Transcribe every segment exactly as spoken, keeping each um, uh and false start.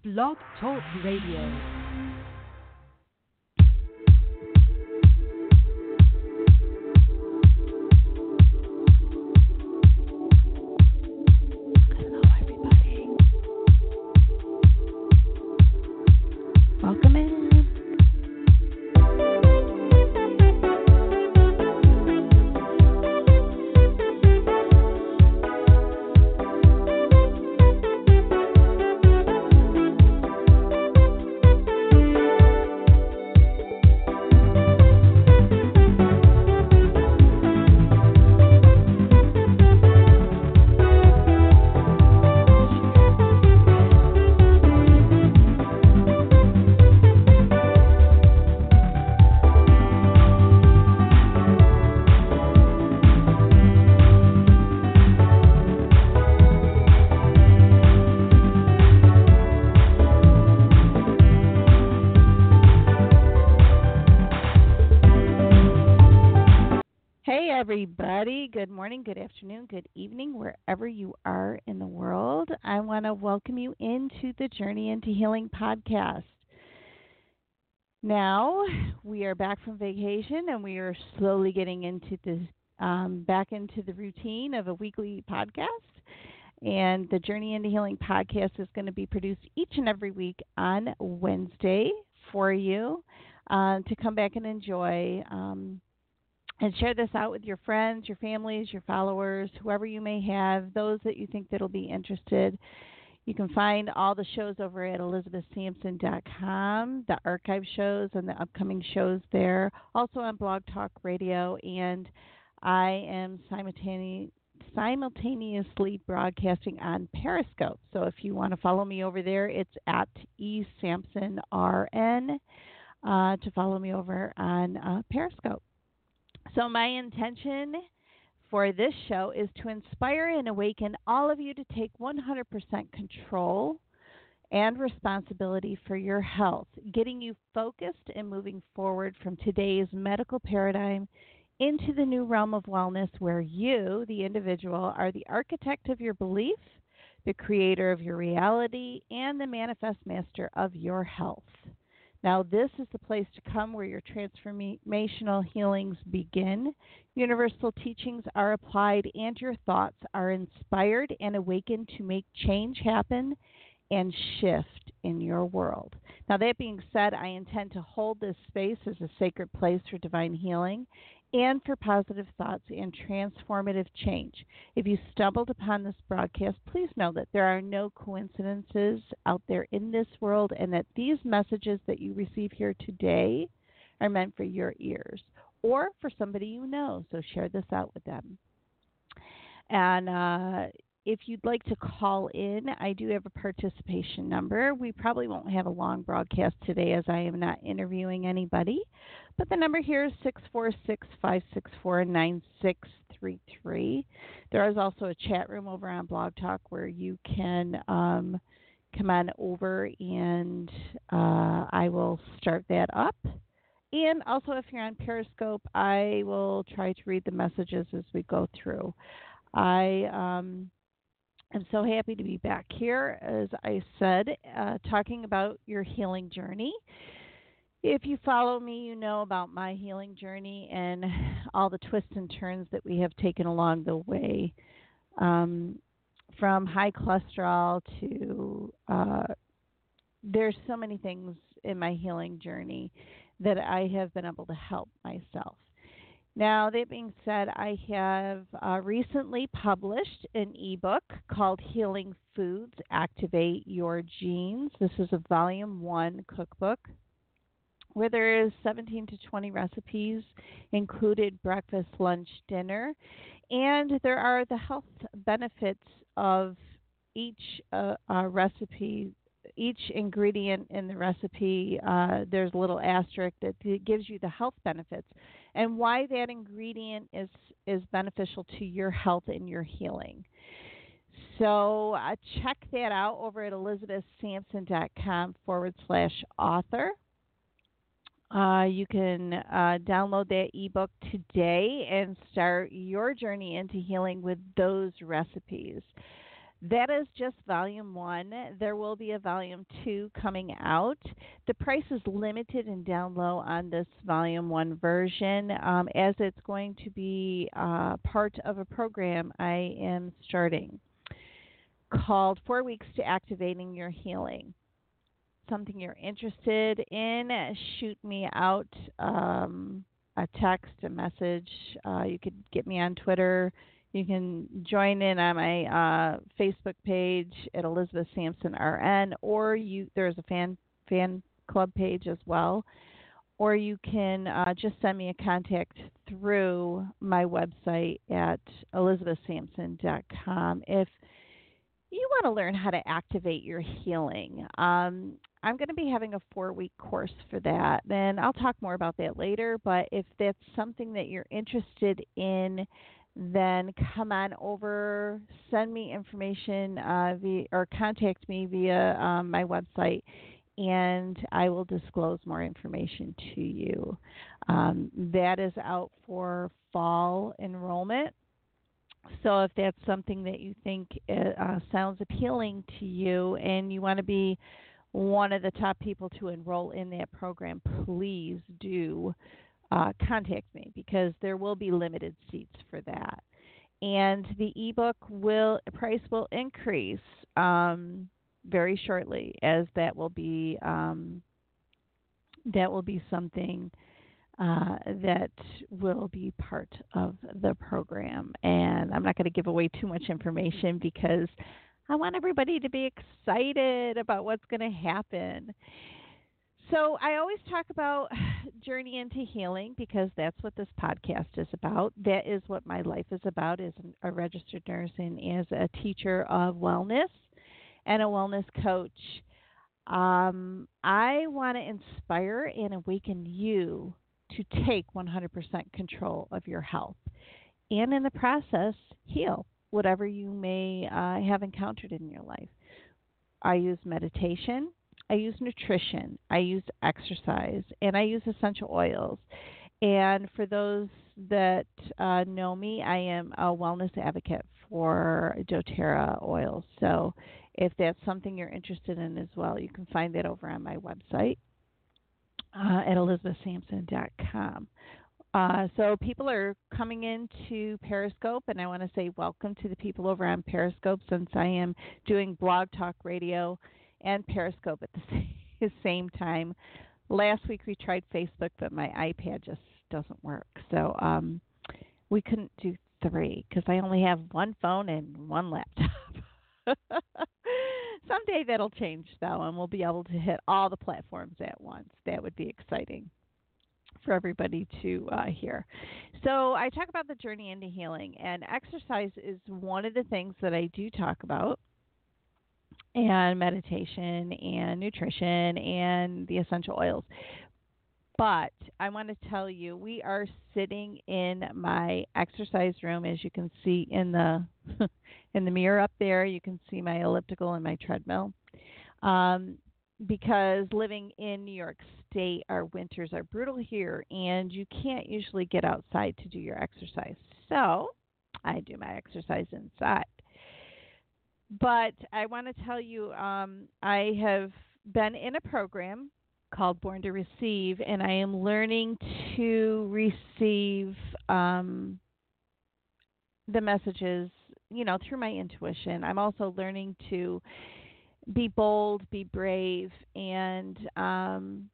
Blog Talk Radio. Everybody, good morning, good afternoon, good evening, wherever you are in the world. I want to welcome you into the Journey into Healing podcast. Now, we are back from vacation and we are slowly getting into the um, back into the routine of a weekly podcast. And the Journey into Healing podcast is going to be produced each and every week on Wednesday for you uh, to come back and enjoy. Um, And share this out with your friends, your families, your followers, whoever you may have, those that you think that will be interested. You can find all the shows over at elizabeth sampson dot com, the archive shows and the upcoming shows there, also on Blog Talk Radio. And I am simultaneously simultaneously broadcasting on Periscope. So if you want to follow me over there, it's at esampsonrn uh, to follow me over on uh, Periscope. So my intention for this show is to inspire and awaken all of you to take one hundred percent control and responsibility for your health, getting you focused and moving forward from today's medical paradigm into the new realm of wellness where you, the individual, are the architect of your belief, the creator of your reality, and the manifest master of your health. Now, this is the place to come where your transformational healings begin. Universal teachings are applied, and your thoughts are inspired and awakened to make change happen and shift in your world. Now, that being said, I intend to hold this space as a sacred place for divine healing and for positive thoughts and transformative change. If you stumbled upon this broadcast, please know that there are no coincidences out there in this world and that these messages that you receive here today are meant for your ears or for somebody you know, so share this out with them. And uh, if you'd like to call in, I do have a participation number. We probably won't have a long broadcast today as I am not interviewing anybody. But the number here is six four six, five six four, nine six three three. There is also a chat room over on Blog Talk where you can um, come on over and uh, I will start that up. And also if you're on Periscope, I will try to read the messages as we go through. I... Um, I'm so happy to be back here, as I said, uh, talking about your healing journey. If you follow me, you know about my healing journey and all the twists and turns that we have taken along the way, um, from high cholesterol to uh, there's so many things in my healing journey that I have been able to help myself. Now, that being said, I have uh, recently published an ebook called Healing Foods, Activate Your Genes. This is a volume one cookbook where there is seventeen to twenty recipes, included breakfast, lunch, dinner, and there are the health benefits of each uh, uh, recipe. Each ingredient in the recipe, uh, there's a little asterisk that gives you the health benefits and why that ingredient is, is beneficial to your health and your healing. So uh, check that out over at elizabeth sampson dot com forward slash author. Uh, you can uh, download that ebook today and start your journey into healing with those recipes. That is just volume one. There will be a volume two coming out. The price is limited and down low on this volume one version, um, as it's going to be uh, part of a program I am starting called Four Weeks to Activating Your Healing. Something you're interested in, shoot me out um, a text, a message. Uh, you could get me on Twitter. You can join in on my uh, Facebook page at Elizabeth Sampson R N, or you there's a fan fan club page as well. Or you can uh, just send me a contact through my website at elizabeth sampson dot com if you want to learn how to activate your healing. Um, I'm going to be having a four-week course for that, and I'll talk more about that later. But if that's something that you're interested in, then come on over, send me information uh, via, or contact me via um, my website, and I will disclose more information to you. Um, that is out for fall enrollment. So if that's something that you think uh, sounds appealing to you and you want to be one of the top people to enroll in that program, please do uh, contact me, because there will be limited seats for that. And the ebook will price will increase um, very shortly, as that will be um, that will be something Uh, that will be part of the program. And I'm not going to give away too much information because I want everybody to be excited about what's going to happen. So I always talk about journey into healing, because that's what this podcast is about. That is what my life is about, as a registered nurse and as a teacher of wellness and a wellness coach. Um, I want to inspire and awaken you to take one hundred percent control of your health, and in the process, heal whatever you may uh, have encountered in your life. I use meditation, I use nutrition, I use exercise, and I use essential oils. And for those that uh, know me, I am a wellness advocate for doTERRA oils. So if that's something you're interested in as well, you can find that over on my website. Uh, at elizabeth sampson dot com. Uh, so people are coming into Periscope, and I want to say welcome to the people over on Periscope, since I am doing Blog Talk Radio and Periscope at the same time. Last week we tried Facebook, but my iPad just doesn't work. So um, we couldn't do three because I only have one phone and one laptop. Someday that'll change, though, and we'll be able to hit all the platforms at once. That would be exciting for everybody to uh, hear. So I talk about the journey into healing, and exercise is one of the things that I do talk about, and meditation and nutrition and the essential oils. But I want to tell you, we are sitting in my exercise room, as you can see in the in the mirror up there. You can see my elliptical and my treadmill. Um, because living in New York State, our winters are brutal here, and you can't usually get outside to do your exercise. So I do my exercise inside. But I want to tell you, um, I have been in a program called Born to Receive, and I am learning to receive um, the messages, you know, through my intuition. I'm also learning to be bold, be brave, and um,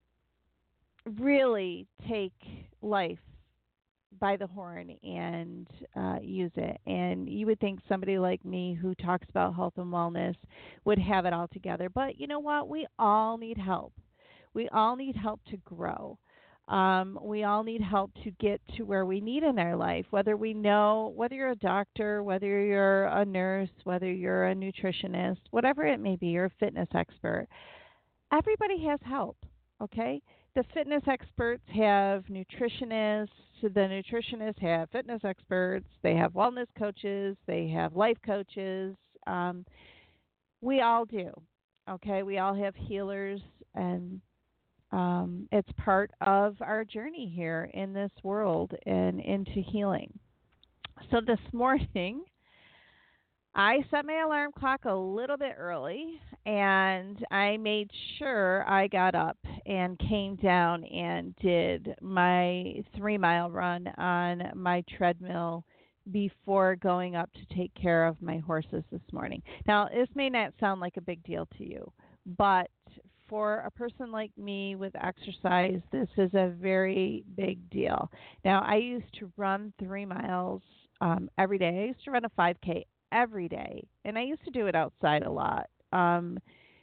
really take life by the horn and uh, use it. And you would think somebody like me who talks about health and wellness would have it all together. But you know what? We all need help. We all need help to grow. Um, we all need help to get to where we need in our life, whether we know, whether you're a doctor, whether you're a nurse, whether you're a nutritionist, whatever it may be, you're a fitness expert. Everybody has help, okay? The fitness experts have nutritionists. The nutritionists have fitness experts. They have wellness coaches. They have life coaches. Um, we all do, okay? We all have healers, and Um, it's part of our journey here in this world and into healing. So this morning, I set my alarm clock a little bit early and I made sure I got up and came down and did my three mile run on my treadmill before going up to take care of my horses this morning. Now, this may not sound like a big deal to you, but for a person like me with exercise, this is a very big deal. Now, I used to run three miles um, every day. I used to run a five K every day, and I used to do it outside a lot um,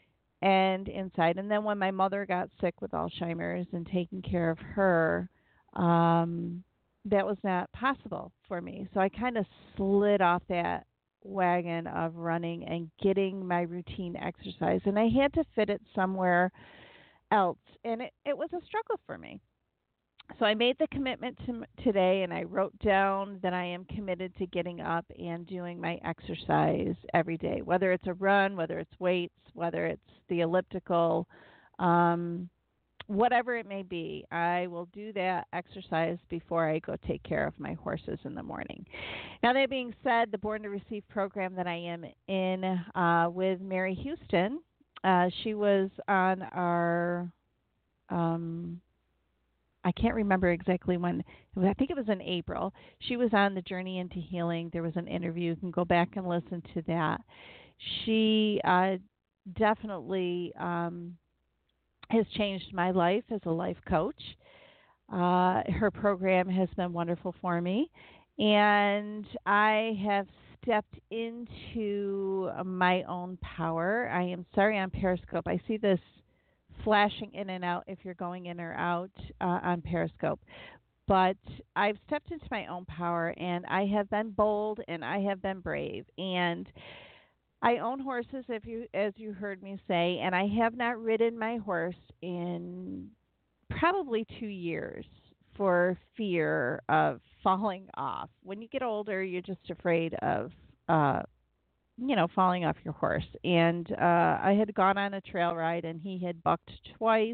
and inside. And then when my mother got sick with Alzheimer's and taking care of her, um, that was not possible for me. So I kind of slid off that wagon of running and getting my routine exercise, and I had to fit it somewhere else, and it, it was a struggle for me. So I made the commitment to today, and I wrote down that I am committed to getting up and doing my exercise every day, whether it's a run, whether it's weights, whether it's the elliptical, um, whatever it may be. I will do that exercise before I go take care of my horses in the morning. Now, that being said, the Born to Receive program that I am in uh, with Mary Houston, uh, she was on our. Um, I can't remember exactly when. I think it was in April. She was on the Journey into Healing. There was an interview. You can go back and listen to that. She uh, definitely um, has changed my life as a life coach. Uh, her program has been wonderful for me. And I have stepped into my own power. I am sorry on Periscope. I see this flashing in and out if you're going in or out uh, on Periscope. But I've stepped into my own power, and I have been bold, and I have been brave. And I own horses, if you, as you heard me say, and I have not ridden my horse in probably two years for fear of falling off. When you get older, you're just afraid of uh, you know, falling off your horse. And uh, I had gone on a trail ride, and he had bucked twice.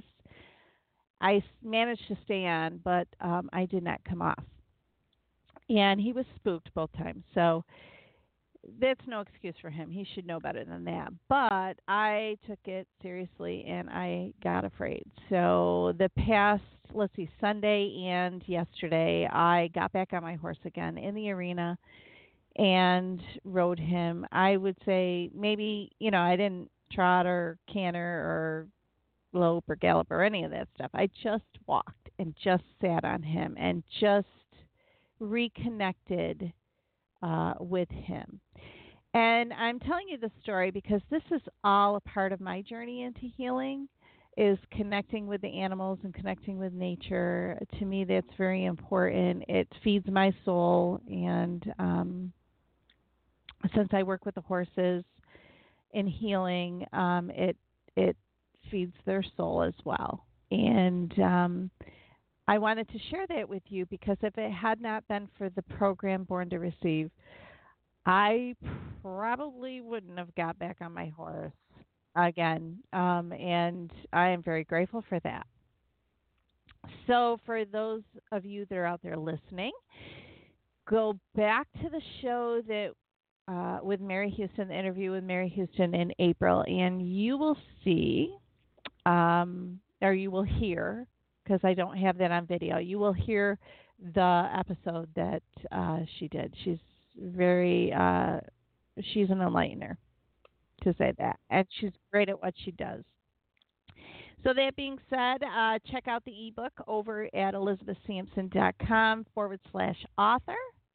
I managed to stay on, but um, I did not come off. And he was spooked both times. So that's no excuse for him. He should know better than that. But I took it seriously, and I got afraid. So the past, let's see, Sunday and yesterday, I got back on my horse again in the arena and rode him. I would say maybe, you know, I didn't trot or canter or lope or gallop or any of that stuff. I just walked and just sat on him and just reconnected uh, with him. And I'm telling you this story because this is all a part of my journey into healing, is connecting with the animals and connecting with nature. To me, that's very important. It feeds my soul, and um, since I work with the horses in healing, um, it it feeds their soul as well. And um, I wanted to share that with you because if it had not been for the program Born to Receive, I probably wouldn't have got back on my horse again. Um, and I am very grateful for that. So for those of you that are out there listening, go back to the show that uh, with Mary Houston, the interview with Mary Houston in April, and you will see, um, or you will hear, because I don't have that on video, you will hear the episode that uh, she did. She's very, uh, she's an enlightener, to say that, and she's great at what she does. So that being said, uh, check out the ebook over at elizabethsampson.com forward slash author.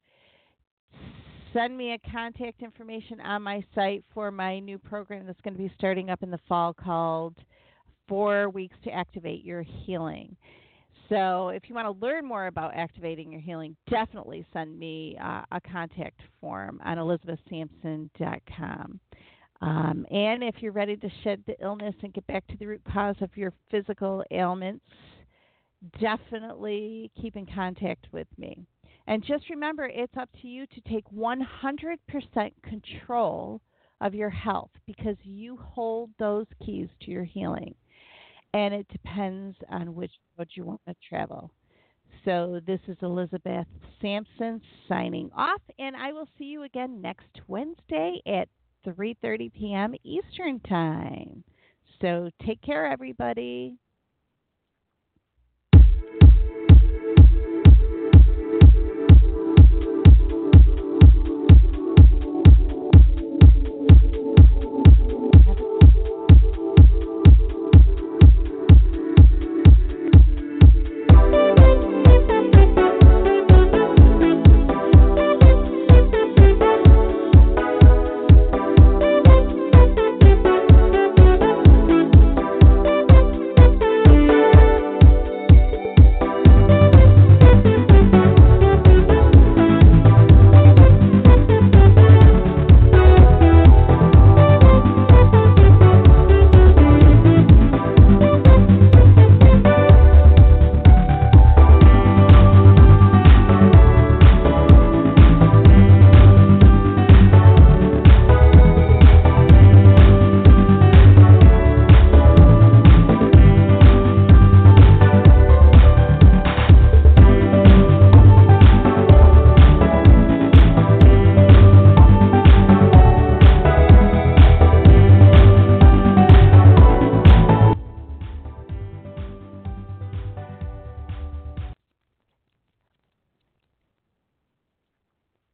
Send me a contact information on my site for my new program that's going to be starting up in the fall called Four Weeks to Activate Your Healing. So if you want to learn more about activating your healing, definitely send me uh, a contact form on elizabeth sampson dot com. Um, and if you're ready to shed the illness and get back to the root cause of your physical ailments, definitely keep in contact with me. And just remember, it's up to you to take one hundred percent control of your health because you hold those keys to your healing. And it depends on which road you want to travel. So this is Elizabeth Sampson signing off, and I will see you again next Wednesday at three thirty p.m. Eastern Time. So take care, everybody.